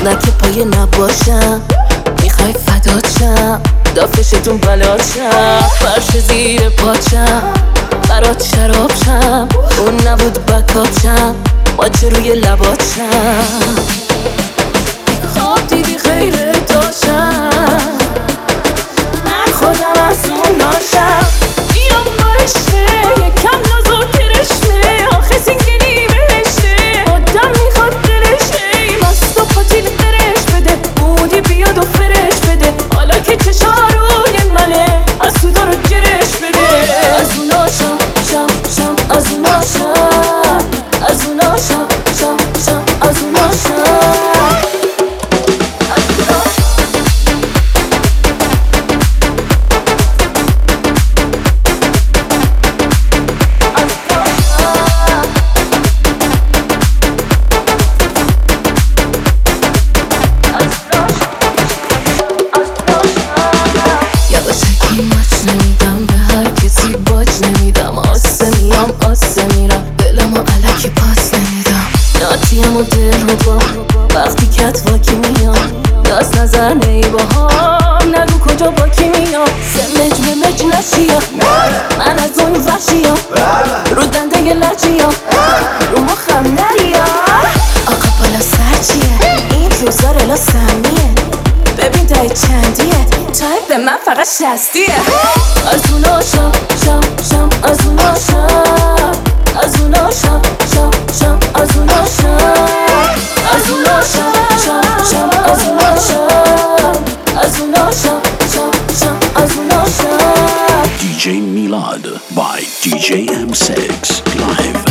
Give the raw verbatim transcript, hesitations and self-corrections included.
نه که پایه نباشم، میخوای فداشم، دافشتون بلاشم، فرش زیر پاچم، برات شرابشم، اون نبود بکاچم، ماچه روی لباچم. خواب دیدی خیره داشتم، من خودم از اون ناشم. بیام باشته یکم نازو کرشمه، آخه سینگلی بهشته آدم میخواد دلشه. مست و پاتیل فرش بده، مودی بیاد و فرش بده، حالا که چشاروی منه از تو دارو جرش بده. از اون ناشم شم شم، از اون ناشم، از اون ناشم شم شم، از اون ناشم. نمیدم به هر کسی باج نمیدم، آسه میام آسه میرم، دلمو علکی پاس نمیدم. ناتیم و دل رو با وقتی کت واکی میام، دست نظر نی با هم نگو کجا با کی میام. سمج ممج نشیا، من از اون وحشیام، رو دنده لجیام، رو مخم نریا. آقا بالا سر چیه؟ این روزا رلا سمیه، ببین دای چندیه، تایپ به من فقط شستیه. از اونا شم شم شم، از اونا شم، از اونا شم شم شم، از اونا شم، از اونا شم شم شم، از اونا شم، از اونا شم شم شم، از اونا شم. دی جی Milad by دی جی M six live.